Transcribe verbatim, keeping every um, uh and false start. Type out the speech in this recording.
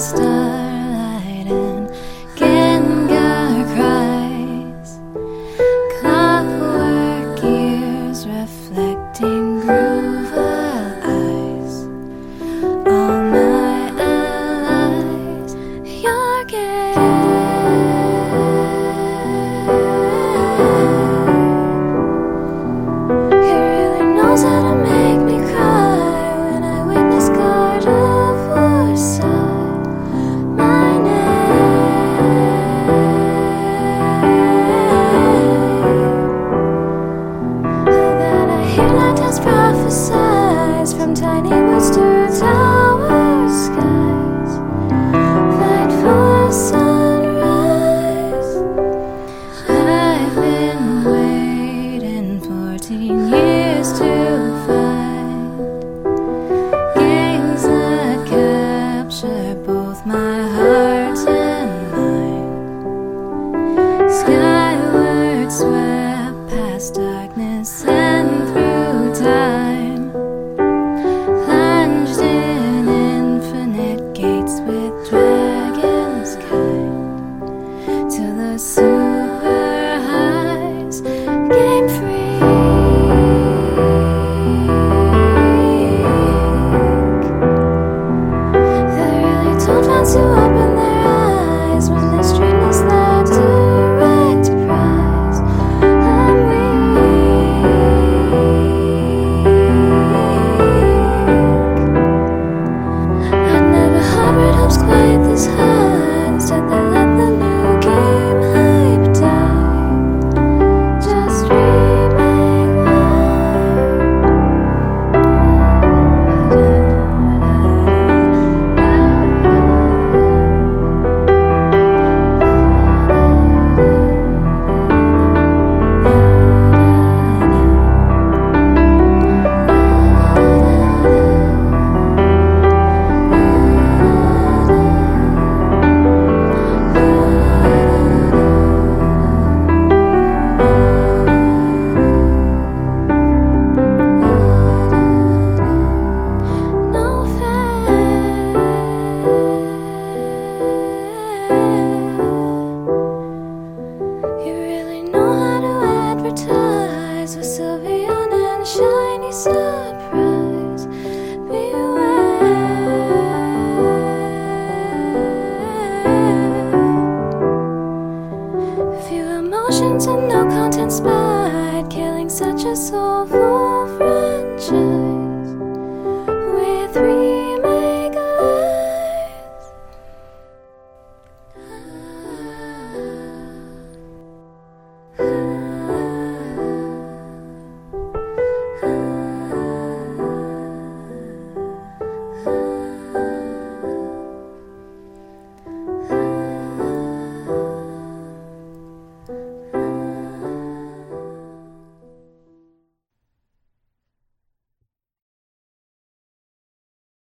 starlight and Gengar cries, clockwork ears reflecting groover eyes. All my allies, your gaze, he really knows how to make me cry when I witness God of Warsaw. My name, that I hear lanterns prophesize from tiny woods to tower skies. Fight for sunrise. I've been waiting fourteen years to find games that capture both my heart and mind. Skyward swept past darkness and through time, plunged in infinite gates with dragons kind, till the super highs game freak. They really don't fancy up